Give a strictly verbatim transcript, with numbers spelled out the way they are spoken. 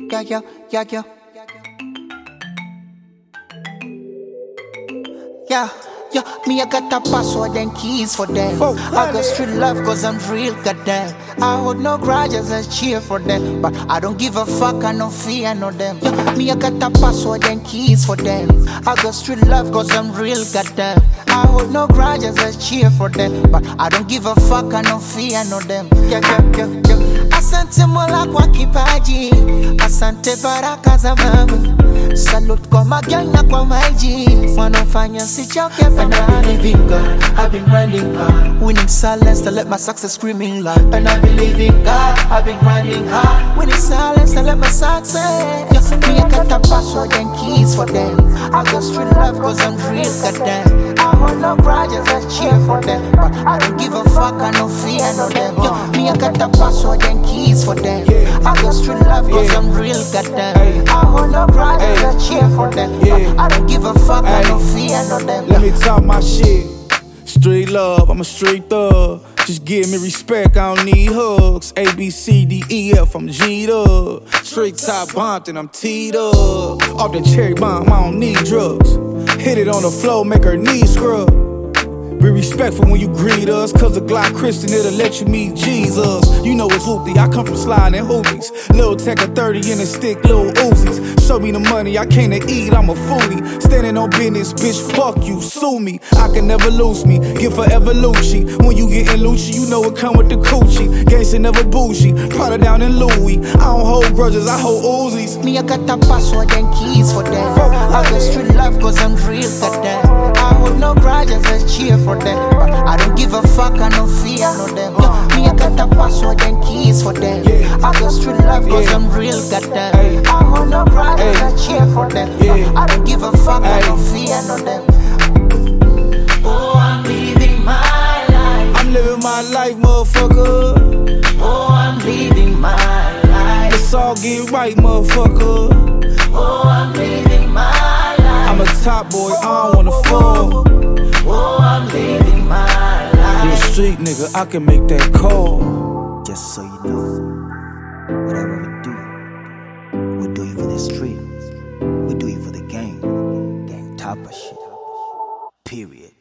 Yeah, yeah, yeah, yeah. Yeah, yeah, me I got a password and keys for them. I got street love cause I'm real, goddamn. I hold no grudges and cheer for them. But I don't give a fuck, I no fear, no them. Yeah, me I got a password and keys for them. I got street love cause I'm real, goddamn. I hold no grudges and cheer for them. But I don't give a fuck, I no fear, no them. Yeah, yeah, yeah, yeah. Asante Mola kwa kipaji, asante baraka za mama. Salute kwa magang na kwa maiji, wanofanya sichoke And I believe in God, I've been grinding hard. Winning silence to let my success screaming loud. And I believe in God, I've been grinding hard. Winning silence to let my success. Yeah, me I got the password and keys for them. I got street love cause I'm real, goddamn. I hold no grudges, I cheer for them. But I don't give a fuck, I no fear, no them. Yeah, me I got the password and keys for them. I got street love cause I'm real, goddamn. I hold no grudges, I cheer for them. But I don't give a fuck, I no fear, no them. Let me talk my shit. Street love, I'm a street thug. Just give me respect, I don't need hugs. A, B, C, D, E, F, I'm G'd up. Straight top bumped and I'm teed up. Off the cherry bomb, I don't need drugs. Hit it on the floor, make her knees scrub. Be respectful when you greet us, cause the Glock Christian, it'll let you meet Jesus. You know it's hoopty, I come from sliding hoopies. Lil' Tech a thirty in a stick, Lil' Uzis. Show me the money, I came to eat, I'm a foodie. Standing on business, bitch, fuck you, sue me. I can never lose me, get forever Lucci. When you gettin' Lucci, you know it come with the coochie. Gangsta never bougie, Prada down in Louis. I don't hold grudges, I hold Uzis. Me, I got the password and keys for them. I got street love cause I'm real, goddamn. I hold no grudges, I cheer for them. But I don't give a fuck, I no fear, no them. Yeah, me, I got the password and keys for them. I got street love cause I'm real, goddamn. I hold no grudges, I cheer for them. But I don't give a fuck, I no fear, no them. Oh, I'm living my life. I'm living my life, motherfucker. Oh, I'm living my life. It's all get right, motherfucker. Oh, I'm living my life. I'm a top boy, I don't wanna fall. Oh, I'm living my life. You a street nigga, I can make that call. Just so you know, whatever we do, we do it for the street. We do it for the game. Gang top of shit. Period.